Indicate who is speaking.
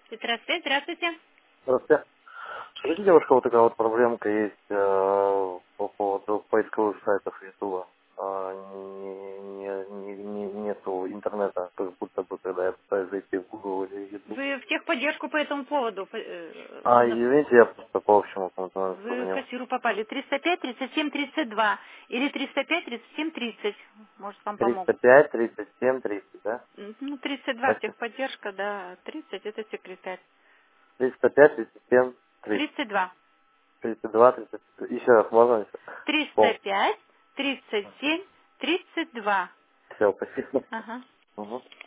Speaker 1: Здравствуйте, здравствуйте.
Speaker 2: Здравствуйте. Скажите, девушка, вот такая вот проблемка есть по поводу поисковых сайтов Ютуба. Нету интернета, как будто бы, когда я пытаюсь зайти в Google или YouTube.
Speaker 1: Вы в техподдержку по этому поводу
Speaker 2: Извините, я просто по общему какому-то номеру
Speaker 1: вы в
Speaker 2: позвонил.
Speaker 1: кассиру попали. 305 37 32 или 305 37 30. Может, вам помогут.
Speaker 2: 305, 37, 30, да?
Speaker 1: Ну, 32
Speaker 2: Значит,
Speaker 1: техподдержка, да, 30 это секретарь.
Speaker 2: 305, 37, 30,
Speaker 1: 32.
Speaker 2: 32, 30. Еще раз, можно?
Speaker 1: 305 37 32.
Speaker 2: Все, спасибо.
Speaker 1: Ага.
Speaker 2: Угу.